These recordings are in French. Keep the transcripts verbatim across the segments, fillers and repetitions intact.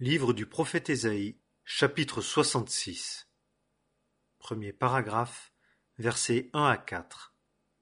Livre du prophète Ésaïe, chapitre soixante-six. Premier paragraphe, versets un à quatre.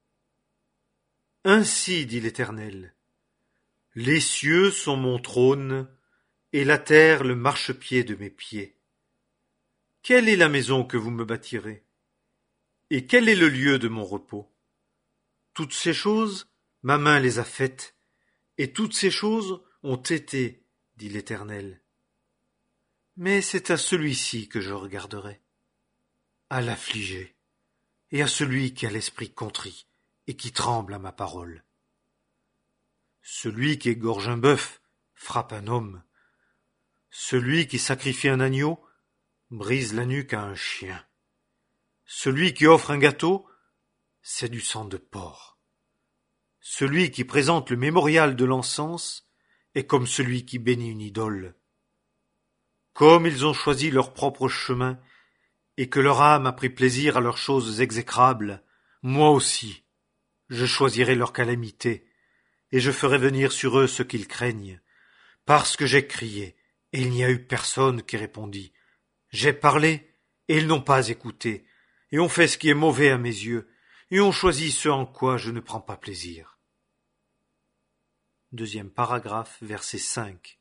Ainsi dit l'Éternel, les cieux sont mon trône, et la terre le marchepied de mes pieds. Quelle est la maison que vous me bâtirez? Et quel est le lieu de mon repos? Toutes ces choses, ma main les a faites, et toutes ces choses ont été, dit l'Éternel. Mais c'est à celui-ci que je regarderai, à l'affligé, et à celui qui a l'esprit contrit, et qui tremble à ma parole. Celui qui égorge un bœuf frappe un homme. Celui qui sacrifie un agneau brise la nuque à un chien. Celui qui offre un gâteau, c'est du sang de porc. Celui qui présente le mémorial de l'encens est comme celui qui bénit une idole. Comme ils ont choisi leur propre chemin, et que leur âme a pris plaisir à leurs choses exécrables, moi aussi, je choisirai leur calamité, et je ferai venir sur eux ce qu'ils craignent, parce que j'ai crié, et il n'y a eu personne qui répondit. J'ai parlé, et ils n'ont pas écouté, et ont fait ce qui est mauvais à mes yeux, et ont choisi ce en quoi je ne prends pas plaisir. Deuxième paragraphe, verset cinq.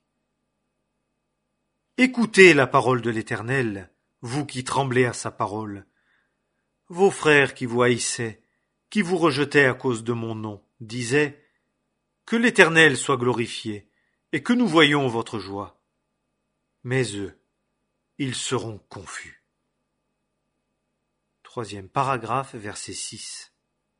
Écoutez la parole de l'Éternel, vous qui tremblez à sa parole. Vos frères qui vous haïssaient, qui vous rejetaient à cause de mon nom, disaient « Que l'Éternel soit glorifié, et que nous voyions votre joie. » Mais eux, ils seront confus. Troisième paragraphe, verset six.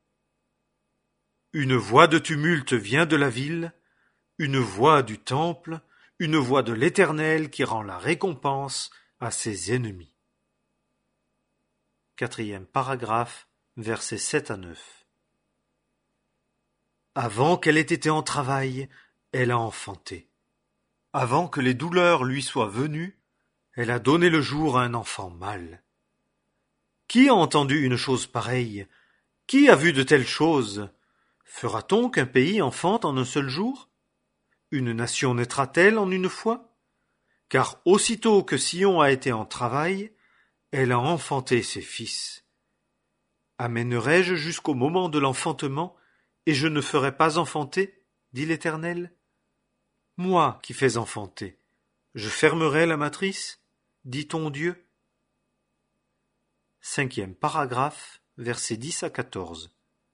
Une voix de tumulte vient de la ville, une voix du temple, une voix de l'Éternel qui rend la récompense à ses ennemis. Quatrième paragraphe, versets sept à neuf. Avant qu'elle ait été en travail, elle a enfanté. Avant que les douleurs lui soient venues, elle a donné le jour à un enfant mâle. Qui a entendu une chose pareille? Qui a vu de telles choses? Fera-t-on qu'un pays enfante en un seul jour? Une nation naîtra-t-elle en une fois? Car aussitôt que Sion a été en travail, elle a enfanté ses fils. Amènerai-je jusqu'au moment de l'enfantement, et je ne ferai pas enfanter, dit l'Éternel? Moi qui fais enfanter, je fermerai la matrice, dit ton Dieu? Cinquième paragraphe, versets dix à quatorze.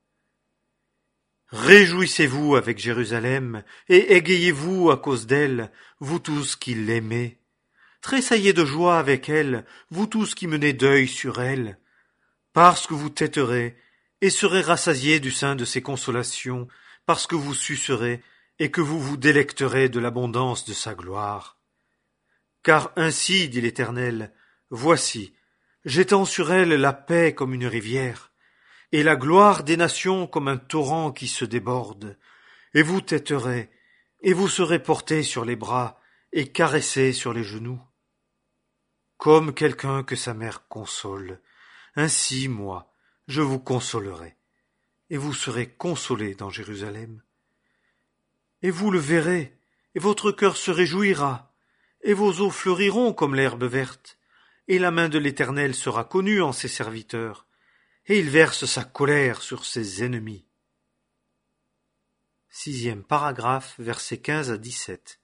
Réjouissez-vous avec Jérusalem, et égayez-vous à cause d'elle, vous tous qui l'aimez. Tressaillez de joie avec elle, vous tous qui menez deuil sur elle, parce que vous téterez, et serez rassasiés du sein de ses consolations, parce que vous sucerez, et que vous vous délecterez de l'abondance de sa gloire. Car ainsi, dit l'Éternel, voici, j'étends sur elle la paix comme une rivière, et la gloire des nations comme un torrent qui se déborde, et vous téterez, et vous serez portés sur les bras, et caressés sur les genoux. Comme quelqu'un que sa mère console, ainsi moi, je vous consolerai, et vous serez consolés dans Jérusalem. Et vous le verrez, et votre cœur se réjouira, et vos eaux fleuriront comme l'herbe verte, et la main de l'Éternel sera connue en ses serviteurs, et il verse sa colère sur ses ennemis. Sixième paragraphe, versets quinze à dix-sept.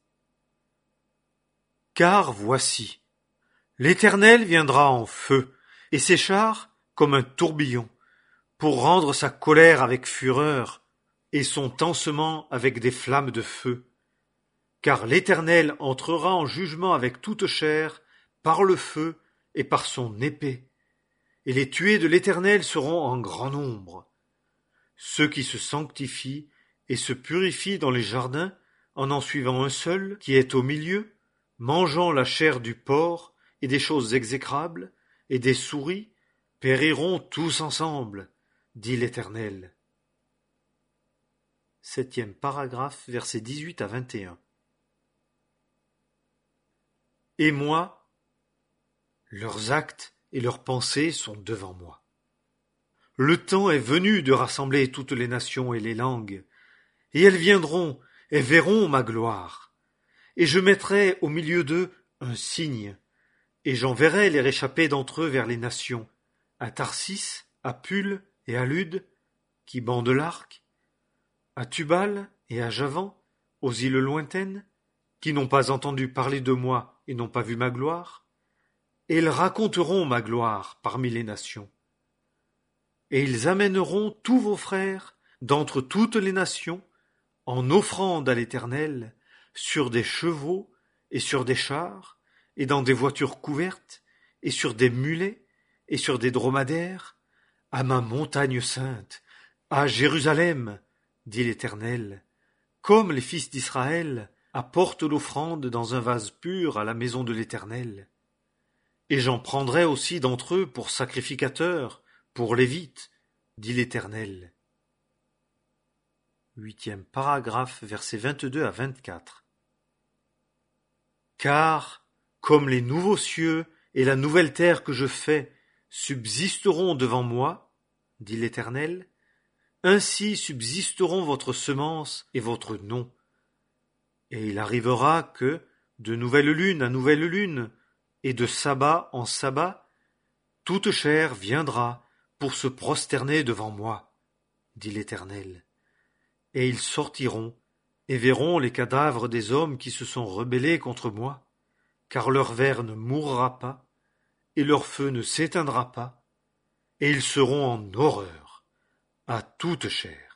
Car voici, l'Éternel viendra en feu, et ses chars comme un tourbillon, pour rendre sa colère avec fureur, et son tancement avec des flammes de feu. Car l'Éternel entrera en jugement avec toute chair, par le feu et par son épée. Et les tués de l'Éternel seront en grand nombre. Ceux qui se sanctifient et se purifient dans les jardins, en en suivant un seul, qui est au milieu, mangeant la chair du porc et des choses exécrables, et des souris, périront tous ensemble, dit l'Éternel. Septième paragraphe, versets dix-huit à vingt et un. Et moi, leurs actes et leurs pensées sont devant moi. Le temps est venu de rassembler toutes les nations et les langues, et elles viendront et verront ma gloire, et je mettrai au milieu d'eux un signe, et j'enverrai les réchappés d'entre eux vers les nations, à Tarsis, à Pul et à Lude, qui bandent l'arc, à Tubal et à Javan, aux îles lointaines, qui n'ont pas entendu parler de moi et n'ont pas vu ma gloire, et ils raconteront ma gloire parmi les nations. Et ils amèneront tous vos frères d'entre toutes les nations en offrande à l'Éternel sur des chevaux et sur des chars et dans des voitures couvertes et sur des mulets et sur des dromadaires à ma montagne sainte, à Jérusalem, dit l'Éternel, comme les fils d'Israël apportent l'offrande dans un vase pur à la maison de l'Éternel. Et j'en prendrai aussi d'entre eux pour sacrificateurs, pour Lévites, dit l'Éternel. Huitième paragraphe, versets vingt-deux à vingt-quatre. Car, comme les nouveaux cieux et la nouvelle terre que je fais subsisteront devant moi, dit l'Éternel, ainsi subsisteront votre semence et votre nom. Et il arrivera que, de nouvelle lune à nouvelle lune, et de sabbat en sabbat, toute chair viendra pour se prosterner devant moi, dit l'Éternel. Et ils sortiront et verront les cadavres des hommes qui se sont rebellés contre moi, car leur ver ne mourra pas, et leur feu ne s'éteindra pas, et ils seront en horreur à toute chair.